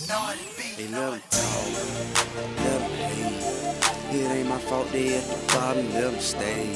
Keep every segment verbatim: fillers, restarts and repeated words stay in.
They let them talk, let them hate. It ain't my fault they at the bottom, let them stay.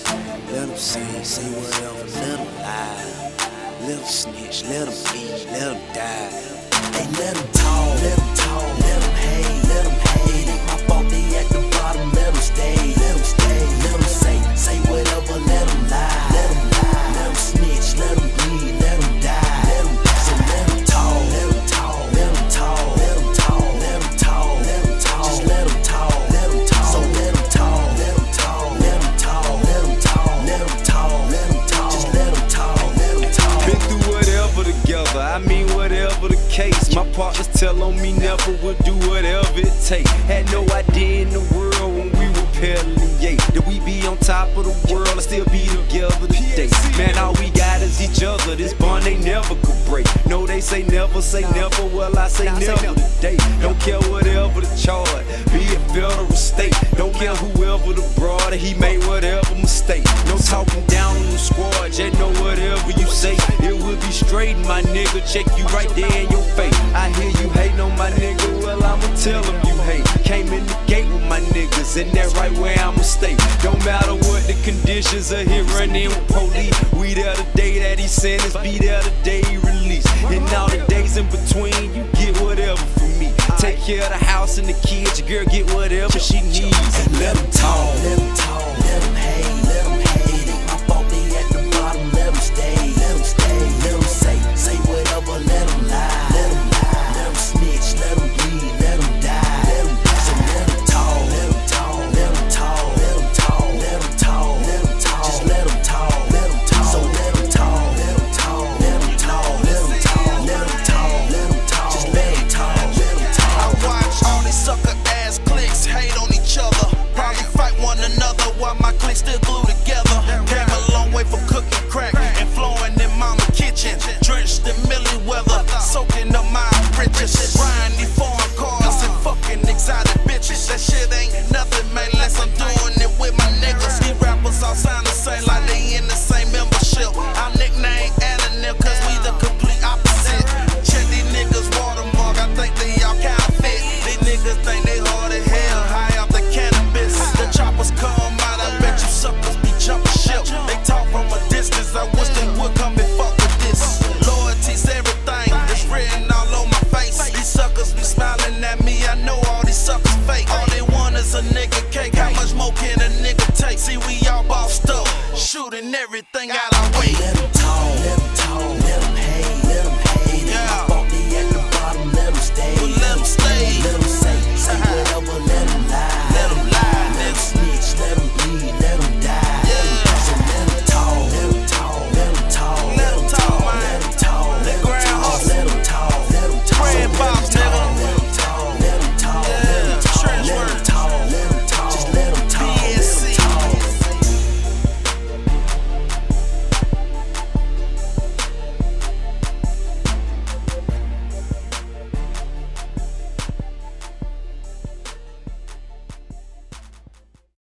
Let them say, say whatever, let them lie. Let them snitch, let them bleed, let them die. They let them talk, let them talk, let them hate, let them hate. It ain't my fault they at the bottom, let them stay. Let them stay, let them say, say whatever, let them lie. Let them lie, let them snitch, let them bleed, let them die. Let them die. So let them talk, let them talk, let them talk, let them talk, let them talk, let them talk. Just let them talk, let them talk. So let them talk, let them talk, let them talk, let them talk, let them talk, let them talk. Just let them talk, let them talk. Been through whatever together, I mean whatever the case. My partners tell on me never would do whatever it take. Had no idea in the world when we were peddling, yeah, that we be on top of the world and still be together today. Man, all we got is each other, this bond they never could break. No, they say never, say never, well I say never today. Don't care whatever the charge, be it federal or state. Don't care whoever the broad, he made whatever mistake. No talking down on the squad, just know whatever you say, it will be straight, my nigga. Check you right there in your face. I hear you hating on my nigga, well I'ma tell him you hate. Came in the gate with my niggas, and that right where I'ma stay. Don't matter what the conditions are here, running with police. We there the day that he sentenced, be there the day he released. And all the days in between, you get whatever from me. Take care of the house and the kids, your girl get whatever she needs. Let them talk, let them talk, let them hate, let them hate. It ain't my fault they at the bottom, let them stay, let them stay. Let them say, say whatever, let them lie. Let them lie, let them snitch, let them bleed, let them die. Let them die. So let them talk, let them talk, let them talk, let them talk, let them talk, let them talk. Just let them talk, let them talk. So let them talk, let them talk, let them talk, let them talk, let them talk, let them talk. Just let them talk, let them talk. I watch all these sucker ass cliques hate on each other, probably fight one another while my clique still glued together. Came a long way from cooking crack and flowing in mama kitchen, drenched in millie weather, soaking up my riches, riding these foreign cars and fucking exotic bitches. That shit ain't nothing, man, unless I'm doing it with my niggas. These rappers all sound the same, like they in the same membership. Our nickname Anonym, cause we the complete opposite. Check these niggas watermark, I think they all counterfeit. These niggas think they hard as hell, high off the cannabis. The choppers come out, I bet you suckers be jumping ship. They talk from a distance, I wish they would come and fuck with this. Loyalty's everything, it's written all on my face. These suckers be smiling at me, I know all these suckers fake. All they want is a nigga cake, how much more can a nigga take? See, we all bossed up, shooting everything.